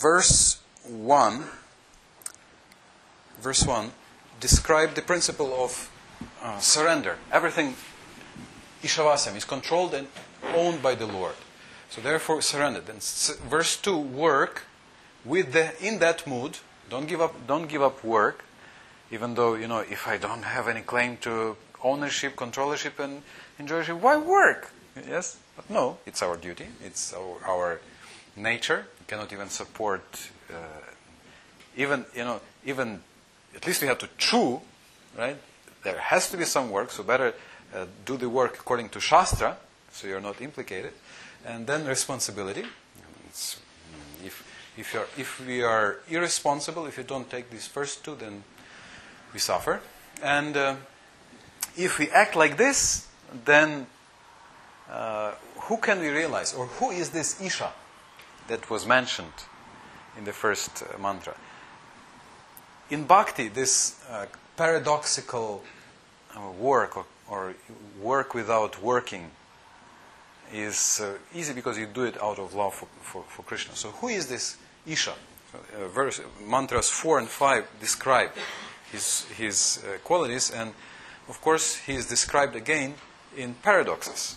verse 1 described the principle of surrender. Everything, Ishavasam, is controlled and owned by the Lord. So therefore, surrender. Then verse 2, work in that mood. Don't give up work, even though, if I don't have any claim to ownership, controllership, and enjoyership, why work? Yes? But no, it's our duty. It's our nature. You cannot even support, even at least we have to chew, right? There has to be some work, so better do the work according to Shastra, so you're not implicated. And then responsibility. If we are irresponsible, if you don't take these first two, then we suffer. And if we act like this, then who can we realize? Or who is this Isha that was mentioned in the first mantra? In Bhakti, this paradoxical work or work without working is easy because you do it out of love for Krishna. So who is this Isha? Mantras 4 and 5 describe his qualities, and of course he is described again in paradoxes.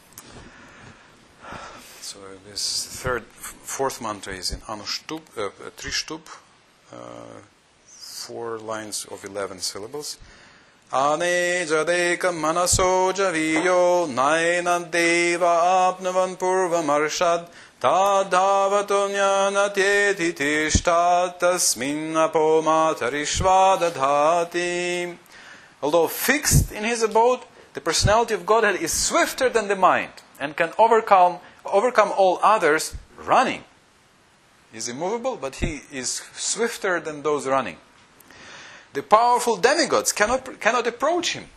So this fourth mantra is in Anuštub, Trishtub, 4 lines of 11 syllables. Ane jadeka manaso javiyo naina deva apnavan purva marshad tadhavatonya natyeti tishtat tasmin apomatarishvadadhati. Although fixed in his abode, the personality of Godhead is swifter than the mind and can overcome all others running. He is immovable, but he is swifter than those running. The powerful demigods cannot approach him.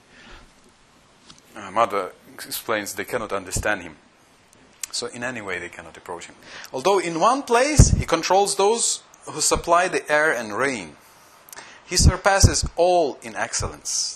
Madhva explains they cannot understand him. So in any way they cannot approach him. Although in one place he controls those who supply the air and rain. He surpasses all in excellence.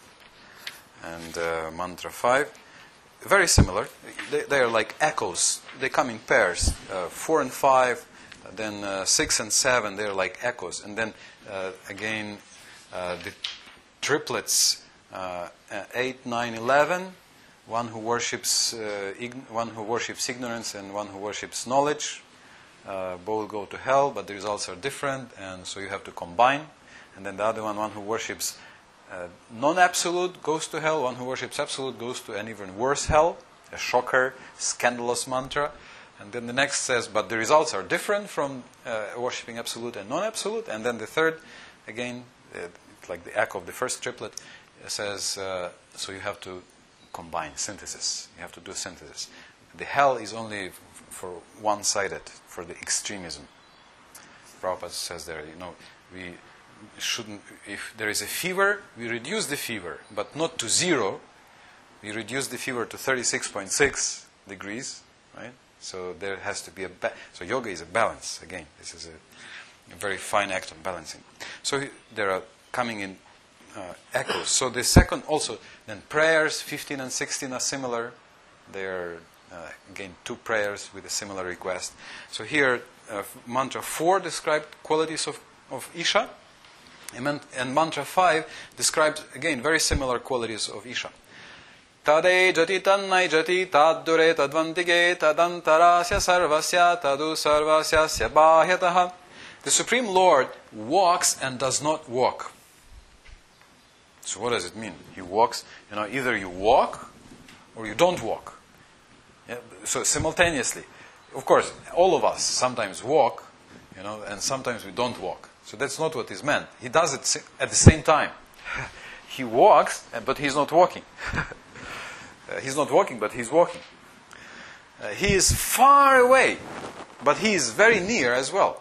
And mantra 5, very similar. They are like echoes. They come in pairs. 4 and 5, then 6 and 7, they are like echoes. And then again, the triplets 8, 9, 11. One who worships ignorance and one who worships knowledge. Both go to hell, but the results are different, and so you have to combine. And then the other one who worships non-absolute goes to hell. One who worships absolute goes to an even worse hell, a shocker, scandalous mantra. And then the next says, but the results are different from worshipping absolute and non-absolute. And then the third, again, like the echo of the first triplet, says, so you have to combine, synthesis. You have to do synthesis. The hell is only for one-sided, for the extremism. Prabhupada says there, we shouldn't, if there is a fever, we reduce the fever, but not to 0. We reduce the fever to 36.6 degrees, right? So there has to be so yoga is a balance. Again, this is a very fine act of balancing. So there are coming in echoes. So the second also, then prayers 15 and 16 are similar. They are again 2 prayers with a similar request. So here mantra 4 described qualities of Isha, and mantra 5 described again very similar qualities of Isha. Tade jati tannai jati taddure tadvantige tadantarasya sarvasya tadu sarvasya bahyataha. The Supreme Lord walks and does not walk. So what does it mean? He walks, either you walk or you don't walk. Yeah? So simultaneously. Of course, all of us sometimes walk, and sometimes we don't walk. So that's not what is meant. He does it at the same time. He walks, but he's not walking. He's not walking, but he's walking. He is far away, but he is very near as well.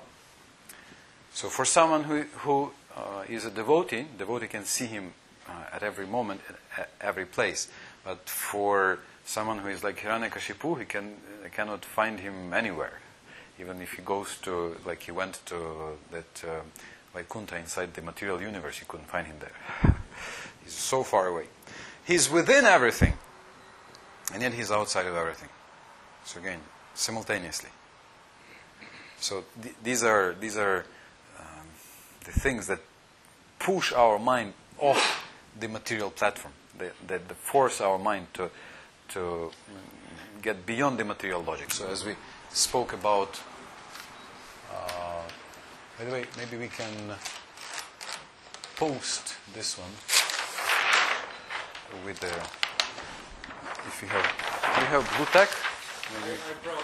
So for someone who is a devotee can see him at every moment, at every place. But for someone who is like Hiranyakashipu, he cannot find him anywhere. Even if he goes to, like he went to that Vaikuntha inside the material universe, he couldn't find him there. He's so far away. He's within everything, and yet he's outside of everything. So again, simultaneously. So these are the things that push our mind off the material platform, that force our mind to get beyond the material logic. So as we spoke about, by the way, maybe we can post this one with the, if you have blue tack? I brought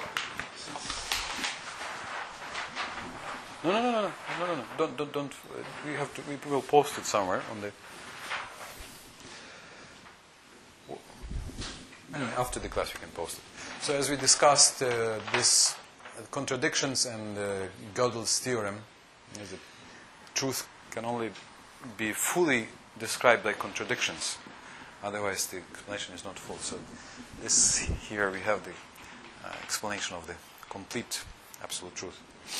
No. Don't. We have to. We will post it somewhere on the. Anyway, after the class, we can post it. So, as we discussed, this contradictions and Gödel's theorem, is that truth can only be fully described by contradictions. Otherwise, the explanation is not full. So, this here we have the explanation of the complete absolute truth.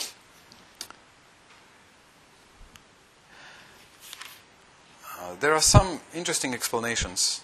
There are some interesting explanations.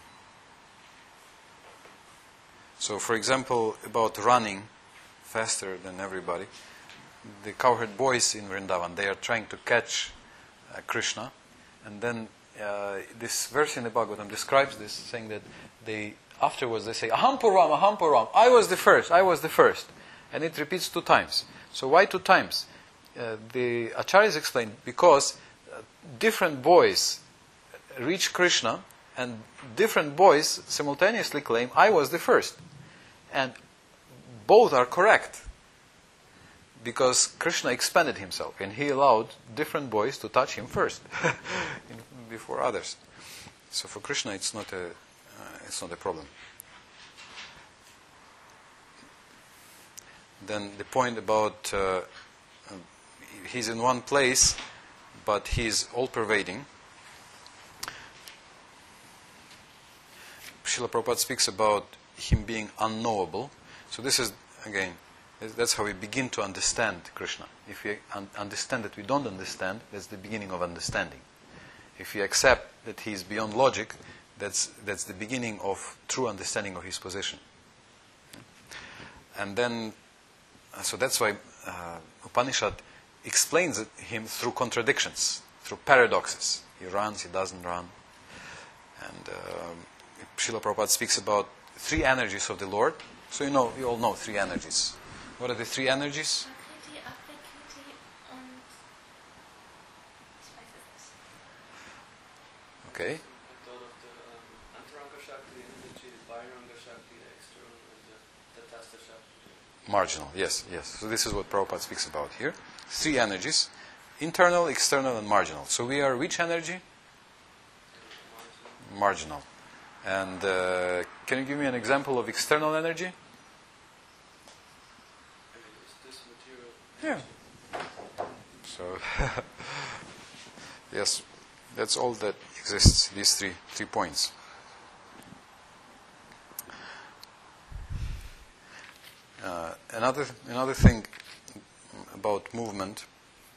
So, for example, about running faster than everybody, the cowherd boys in Vrindavan, they are trying to catch Krishna, and then this verse in the Bhagavatam describes this, saying that afterwards they say, Aham Puram, I was the first, and it repeats 2 times. So why 2 times? The Acharyas explained, because different boys reach Krishna, and different boys simultaneously claim, I was the first. And both are correct, because Krishna expanded himself, and he allowed different boys to touch him first, before others. So for Krishna, it's not a problem. Then the point about he's in one place, but he's all-pervading. Srila Prabhupada speaks about him being unknowable. So this is, again, that's how we begin to understand Krishna. If we understand that we don't understand, that's the beginning of understanding. If we accept that he is beyond logic, that's the beginning of true understanding of his position. And then, so that's why Upanishad explains him through contradictions, through paradoxes. He runs, he doesn't run. And Srila Prabhupada speaks about 3 energies of the Lord. So you all know 3 energies. What are the 3 energies? Okay. Marginal, yes. So this is what Prabhupada speaks about here. 3 energies: internal, external, and marginal. So we are which energy? Marginal. And can you give me an example of external energy? Yeah. So, yes, that's all that exists, these three points. Another thing about movement,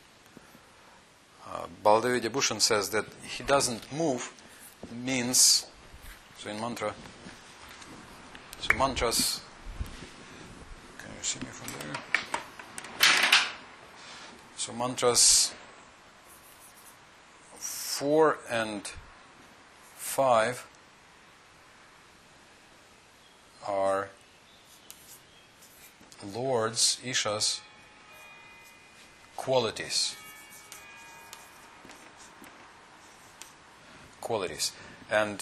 Baladev Vidyabhushan says that he doesn't move means, so in mantra, so mantras, can you see me from there? So mantras 4 and 5 are Lord's, Isha's qualities. And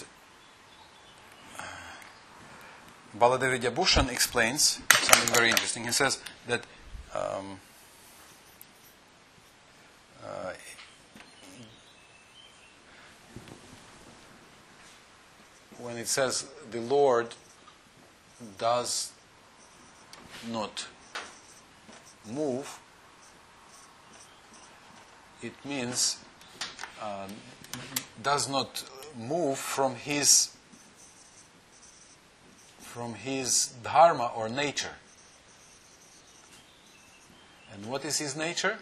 Baladev Vidyabhushan explains something very interesting. He says that when it says the Lord does not move, it means does not move from his dharma or nature. And what is his nature?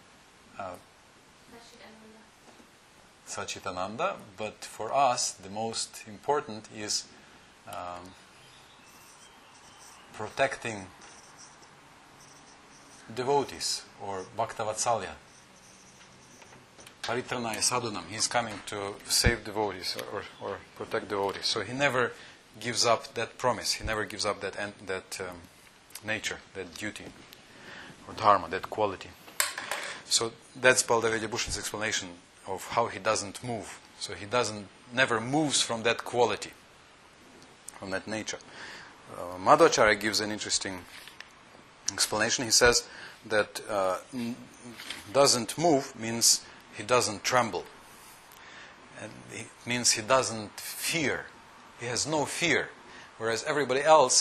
Sachitananda. But for us, the most important is protecting devotees, or Bhaktavatsalya. Paritranaya sadhunam. He's coming to save devotees or protect devotees. So he never gives up that promise. He never gives up that nature, that duty, or dharma, that quality. So that's Baldev Vidyabhushan's explanation of how he doesn't move. So he never moves from that quality, from that nature. Madhvacharya gives an interesting explanation. He says that doesn't move means he doesn't tremble. And it means he doesn't fear. He has no fear. Whereas everybody else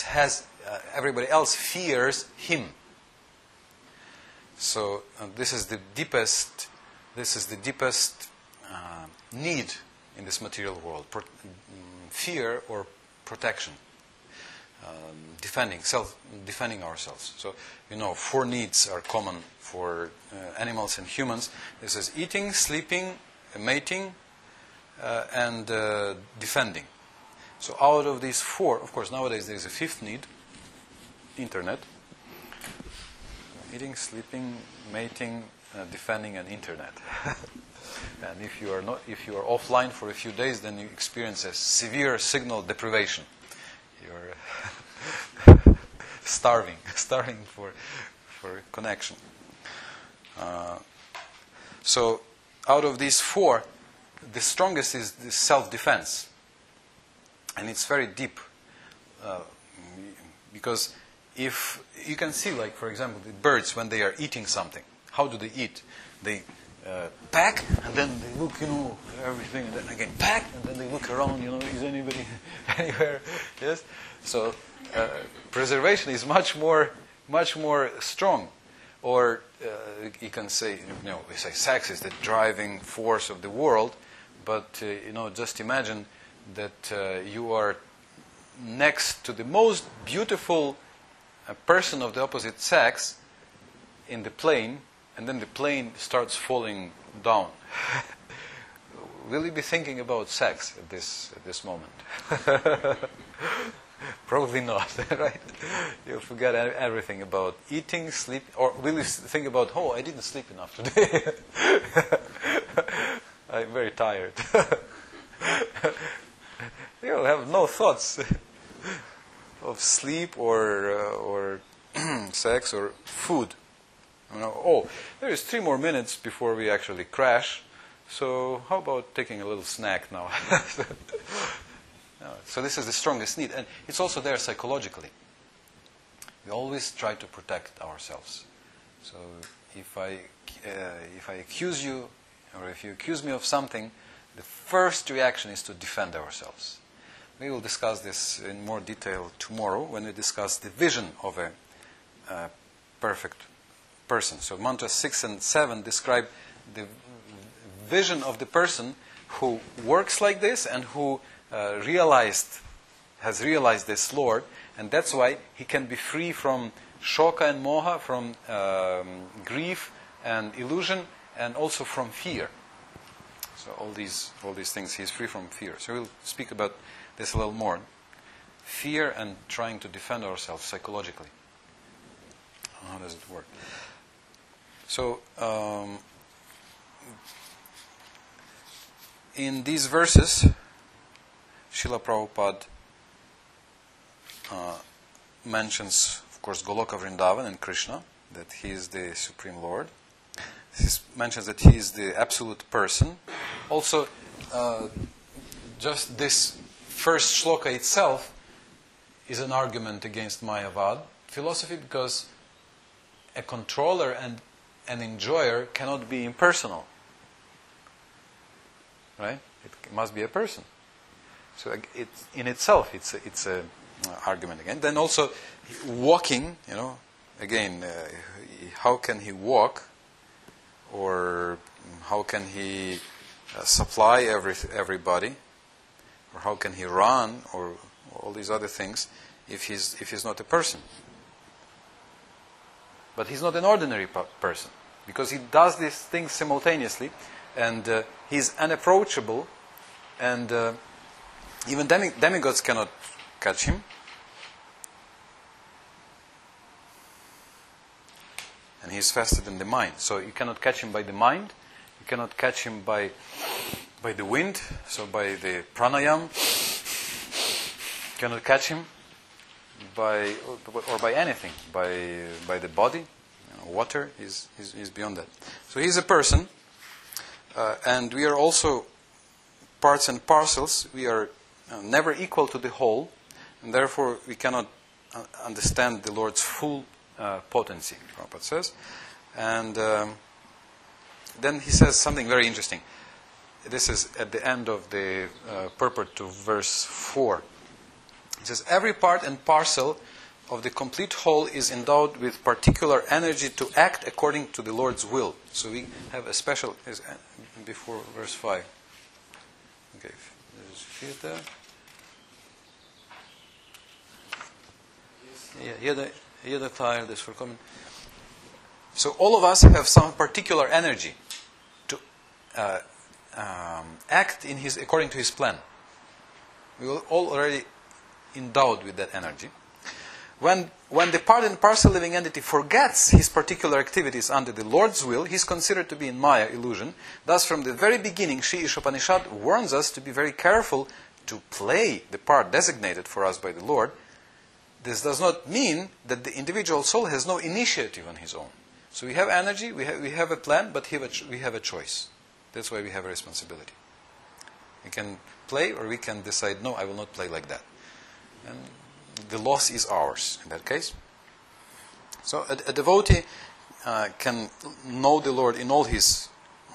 fears him. So this is the deepest need in this material world: fear or protection, defending ourselves. So 4 needs are common for animals and humans. This is eating, sleeping, mating, and defending. So out of these 4, of course, nowadays there is a 5th need: internet. Eating, sleeping, mating, defending, and internet. And if you are offline for a few days, then you experience a severe signal deprivation. You're starving for connection. So out of these 4, the strongest is the self-defense, and it's very deep, because if you can see, like, for example, the birds, when they are eating something, how do they eat? They pack, and then they look, everything, and then again pack, and then they look around, is anybody anywhere? Yes. So preservation is much more strong. Or you can say, we say sex is the driving force of the world, but just imagine that you are next to the most beautiful person of the opposite sex in the plane, and then the plane starts falling down. Will you be thinking about sex at this moment? Probably not, right? You'll forget everything about eating, sleep, or will you think about, I didn't sleep enough today. I'm very tired. You'll have no thoughts of sleep or sex or food. There is 3 more minutes before we actually crash, so how about taking a little snack now? So this is the strongest need, and it's also there psychologically. We always try to protect ourselves. So if I accuse you, or if you accuse me of something, the first reaction is to defend ourselves. We will discuss this in more detail tomorrow when we discuss the vision of a perfect person. So mantras 6 and 7 describe the vision of the person who works like this and who has realized this Lord, and that's why he can be free from shoka and moha, from grief and illusion, and also from fear. So all these things, he's free from fear. So we'll speak about this a little more. Fear and trying to defend ourselves psychologically. How does it work? So in these verses, Srila Prabhupada mentions, of course, Goloka Vrindavan and Krishna, that he is the Supreme Lord. He mentions that he is the absolute person. Also, just this first shloka itself is an argument against Mayavad philosophy, because a controller and an enjoyer cannot be impersonal. Right? It must be a person. So in itself, it's a argument again. Then also walking, again, how can he walk, or how can he supply everybody, or how can he run, or all these other things, if he's not a person? But he's not an ordinary person, because he does these things simultaneously, and he's unapproachable, and even demigods cannot catch him. and he is vested in the mind. So you cannot catch him by the mind, you cannot catch him by the wind, so by the pranayam, you cannot catch him by anything, by the body. Water is beyond that. So he is a person, and we are also parts and parcels. We are never equal to the whole, and therefore we cannot understand the Lord's full potency, Prabhupada says. And then he says something very interesting. This is at the end of the purport to verse 4. He says, every part and parcel of the complete whole is endowed with particular energy to act according to the Lord's will. So we have a special, before verse 5. Okay, there's Fita. Yeah, here the fire, this for coming. So all of us have some particular energy to act in according to his plan. We are all already endowed with that energy. When the part and parcel living entity forgets his particular activities under the Lord's will, he is considered to be in Maya, illusion. Thus, from the very beginning, Sri Ishopanishad warns us to be very careful to play the part designated for us by the Lord. This does not mean that the individual soul has no initiative on his own. So we have energy, we have a plan, but we have a choice. That's why we have a responsibility. We can play, or we can decide, no, I will not play like that. And the loss is ours in that case. So a devotee can know the Lord in all his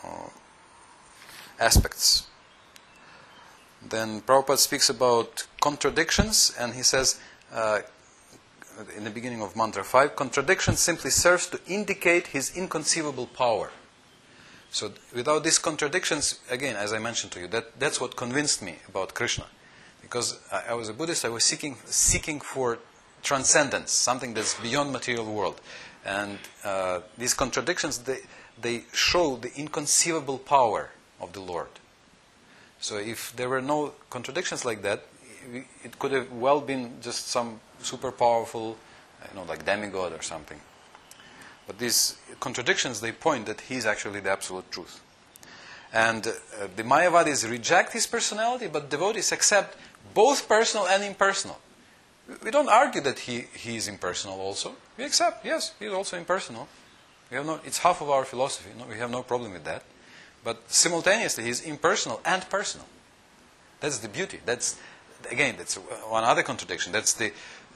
aspects. Then Prabhupada speaks about contradictions, and he says in the beginning of Mantra 5, contradiction simply serves to indicate his inconceivable power. So without these contradictions, again, as I mentioned to you, that's what convinced me about Krishna. Because I was a Buddhist, I was seeking for transcendence, something that's beyond material world. And these contradictions, they show the inconceivable power of the Lord. So if there were no contradictions like that, it could have well been just some super powerful, like demigod or something. But these contradictions, they point that he is actually the absolute truth. And the Mayavadis reject his personality, but devotees accept both personal and impersonal. We don't argue that he is impersonal also. We accept, yes, he is also impersonal. It's half of our philosophy. We have no problem with that. But simultaneously, he is impersonal and personal. That's the beauty. That's one other contradiction. That's the,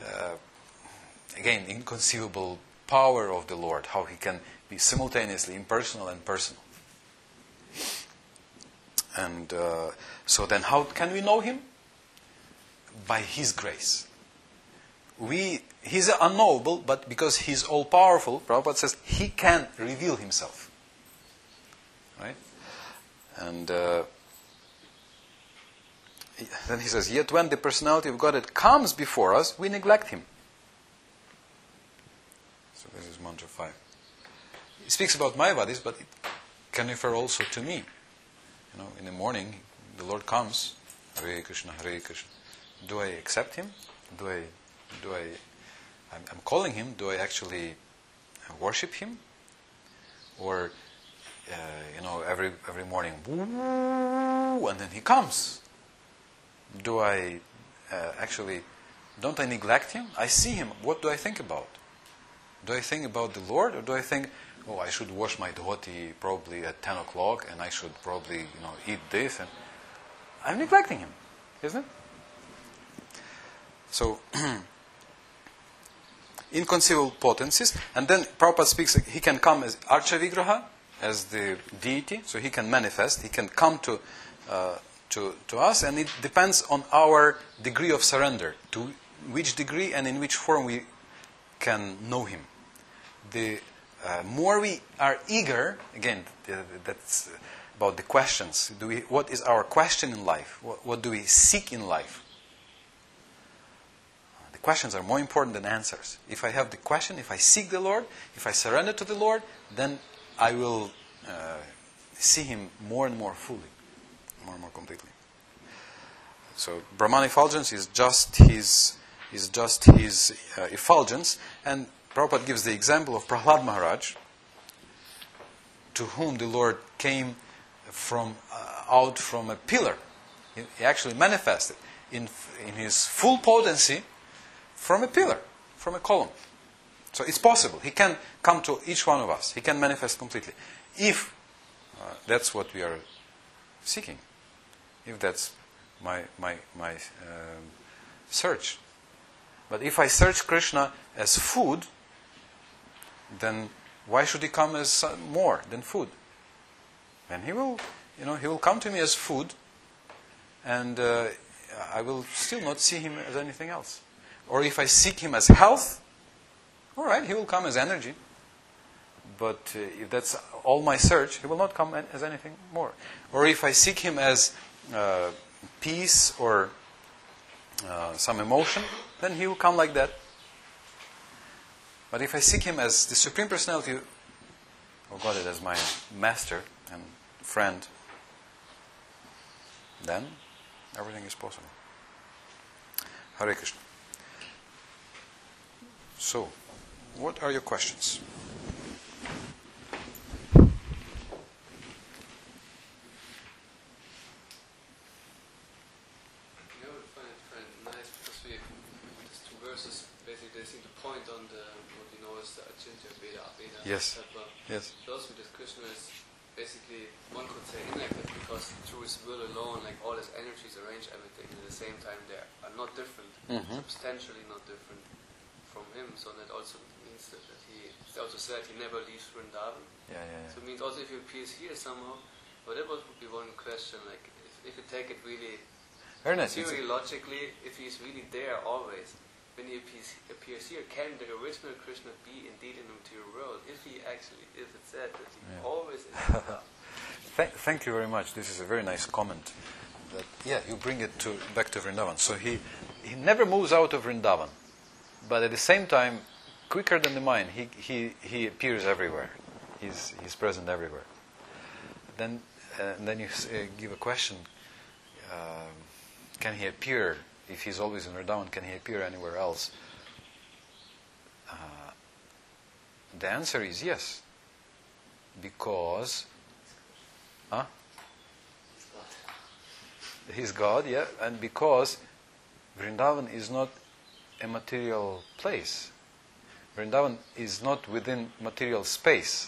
inconceivable power of the Lord, how he can be simultaneously impersonal and personal. And so then how can we know him? By his grace. He's unknowable, but because he's all-powerful, Prabhupada says, he can reveal himself. Right? And then he says, yet when the personality of Godhead comes before us, we neglect him. So this is Mantra 5. He speaks about Mayavadis, but it can refer also to me. In the morning, the Lord comes, Hare Krishna, Hare Krishna. Do I accept him? I'm calling him, do I actually worship him? Or, every morning, woo, and then he comes. Do I don't I neglect him? I see him, what do I think about? Do I think about the Lord, or do I think, I should wash my dhoti probably at 10 o'clock, and I should probably, eat this, and I'm neglecting him, isn't it? So, inconceivable potencies, and then Prabhupada speaks, he can come as Archa Vigraha, as the deity, so he can manifest, he can come to us, and it depends on our degree of surrender, to which degree and in which form we can know him. The more we are eager, again, that's about the questions. What is our question in life? What do we seek in life? The questions are more important than answers. If I have the question, if I seek the Lord, if I surrender to the Lord, then I will see him more and more fully, more and more completely. So Brahman effulgence is just his effulgence, and Prabhupada gives the example of Prahlad Maharaj. to whom the Lord came from out from a pillar. He actually manifested in his full potency from a pillar, from a column. So it's possible. He can come to each one of us. He can manifest completely. If that's what we are seeking. If that's my search. But if I search Krishna as food, then why should he come as more than food? Then he will come to me as food, and I will still not see him as anything else. Or if I seek him as health, all right, he will come as energy. But if that's all my search, he will not come as anything more. Or if I seek him as peace or some emotion, then he will come like that. But if I seek him as the Supreme Personality of Godhead, as my master and friend, then everything is possible. Hare Krishna. So, what are your questions? Yes. Yes. Those with this Krishna is basically, one could say, inactive, because through his will alone, like all his energies arrange everything, and at the same time they are not different, substantially not different from him. So that also means that he also said he never leaves Vrindavan. Yeah. So it means also if he appears here somehow, but that would be one question, like if you take it really very nice. Logically, if he's really there always, when he appears here, can the original Krishna be indeed in the material world? If it's said that he always is. Thank you very much. This is a very nice comment. That, you bring it back to Vrindavan. So he never moves out of Vrindavan, but at the same time, quicker than the mind, he appears everywhere. He's present everywhere. Then you give a question: can he appear? If he's always in Vrindavan, can he appear anywhere else? The answer is yes. Because he's God, and because Vrindavan is not a material place. Vrindavan is not within material space.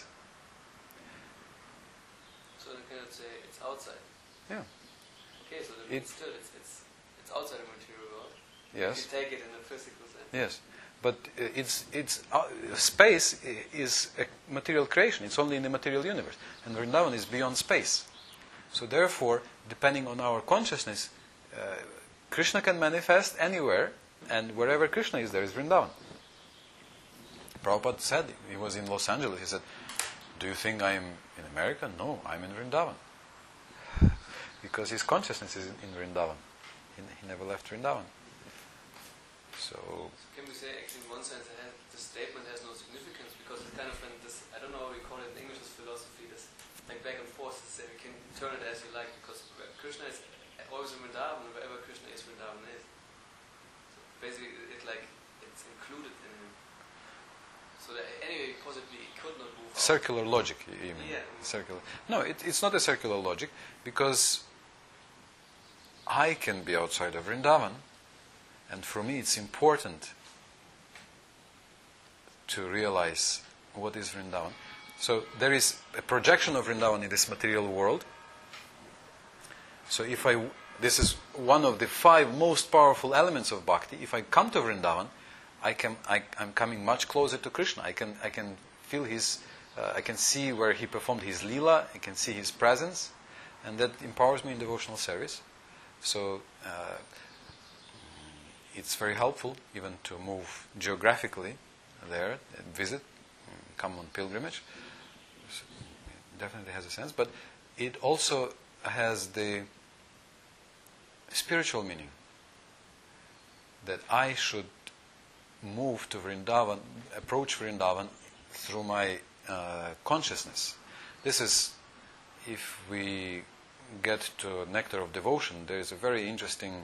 So you cannot say it's outside. Yeah. Okay, so that means still it's outside the material world. Yes. You take it in the physical sense. Yes, but space is a material creation. It's only in the material universe, and Vrindavan is beyond space. So therefore, depending on our consciousness, Krishna can manifest anywhere, and wherever Krishna is, there is Vrindavan. Prabhupada said, he was in Los Angeles, he said, "Do you think I am in America? No, I'm in Vrindavan." Because his consciousness is in Vrindavan. He never left Vrindavan. So can we say, actually, in one sense, the statement has no significance, because it's kind of this, I don't know how we call it in English, this philosophy, this like back and forth, to say we can turn it as you like, because Krishna is always in Vrindavan, and wherever Krishna is, Vrindavan is. So basically, it's included in him. So that anyway, possibly it could not move out. Circular logic, you mean? Yeah. Circular. No, it's not a circular logic, because I can be outside of Vrindavan, and for me it's important to realize what is Vrindavan. So there is a projection of Vrindavan in this material world. So this is one of the 5 most powerful elements of bhakti. If I come to Vrindavan, I'm coming much closer to Krishna. I can feel his, I can see where he performed his lila. I can see his presence, and that empowers me in devotional service. So it's very helpful even to move geographically there, visit, come on pilgrimage. So it definitely has a sense, but it also has the spiritual meaning that I should move to Vrindavan, approach Vrindavan through my consciousness. This is, if we get to Nectar of Devotion, there is a very interesting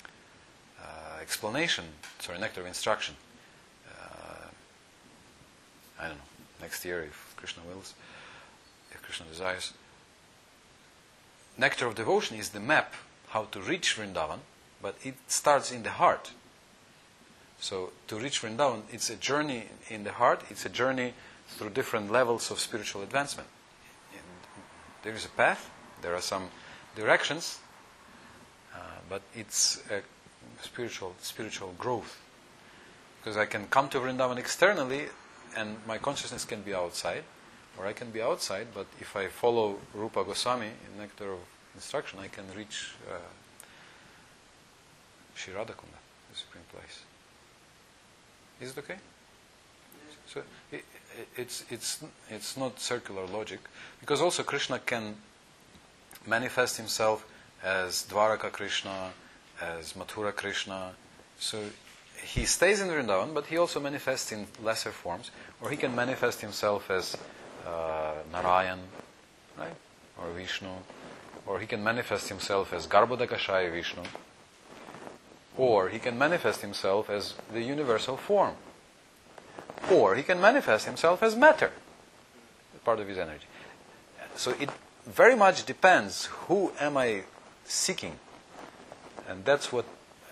Nectar of Instruction. I don't know, next year if Krishna wills. if Krishna desires. Nectar of Devotion is the map how to reach Vrindavan, but it starts in the heart. So to reach Vrindavan, it's a journey in the heart, it's a journey through different levels of spiritual advancement. And there is a path, there are some directions, but it's a spiritual growth. Because I can come to Vrindavan externally and my consciousness can be outside, or I can be outside, but if I follow Rupa Goswami in Nectar of Instruction, I can reach Shri Radhakunda, the supreme place. Is it okay? So it's not circular logic, because also Krishna can manifest himself as Dwaraka Krishna, as Mathura Krishna. So he stays in Vrindavan, but he also manifests in lesser forms, or he can manifest himself as Narayan, right, or Vishnu, or he can manifest himself as Garbhodakashaya Vishnu, or he can manifest himself as the universal form, or he can manifest himself as matter, part of his energy. So it very much depends who am I seeking, and that's what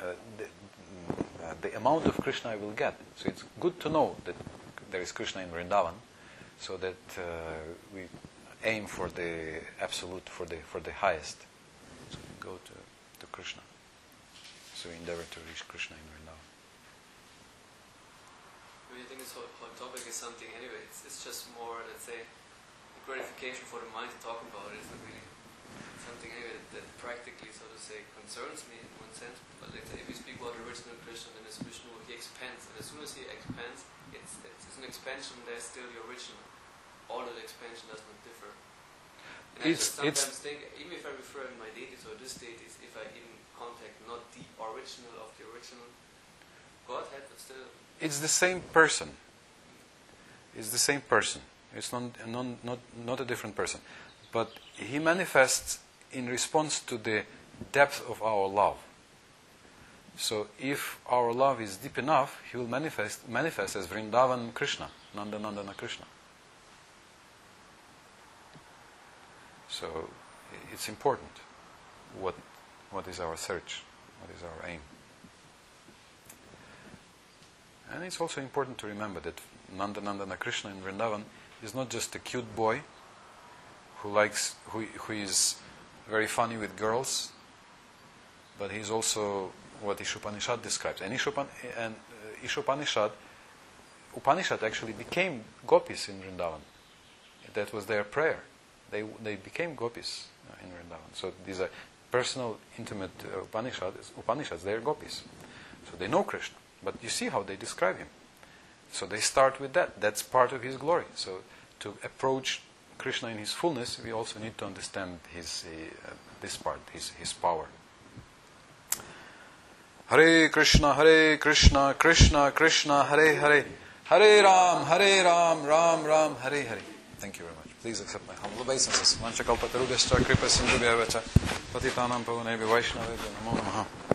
the amount of Krishna I will get. So it's good to know that there is Krishna in Vrindavan, so that we aim for the absolute, for the highest. So we go to Krishna. So we endeavor to reach Krishna in Vrindavan. Do you think this whole topic is something anyway? It's just more, let's say, gratification for the mind to talk about it. It's not really something anyway that practically, so to say, concerns me in one sense. But let's say if we speak about the original Krishna, then it's Vishnu, he expands. And as soon as he expands, it's an expansion, there's still the original. All that expansion does not differ. And I just sometimes think, even if I refer in my deities or this deities, if I even contact not the original of the original Godhead, but still... It's the same person. It's the same person. It's not a different person. But he manifests in response to the depth of our love. So if our love is deep enough, he will manifest as Vrindavan Krishna, Nandana Krishna. So it's important what is our search, what is our aim. And it's also important to remember that Nandana Krishna in Vrindavan is not just a cute boy who is very funny with girls, but he's also what Ishopanishad describes. And Upanishad actually became gopis in Vrindavan. That was their prayer. They became gopis in Vrindavan. So these are personal, intimate Upanishads. They are gopis. So they know Krishna. But you see how they describe him. So they start with that. That's part of his glory. So to approach Krishna in his fullness, we also need to understand this part, his power. Hare Krishna, Krishna Krishna, Hare Hare, Hare Ram, Ram Ram, Hare Hare. Thank you very much. Please accept my humble obeisances. Vanchakalpatarubhyascha kripa sindhubhyavacha patitanam pavanebhyo vaishnavebhyo namo namaha.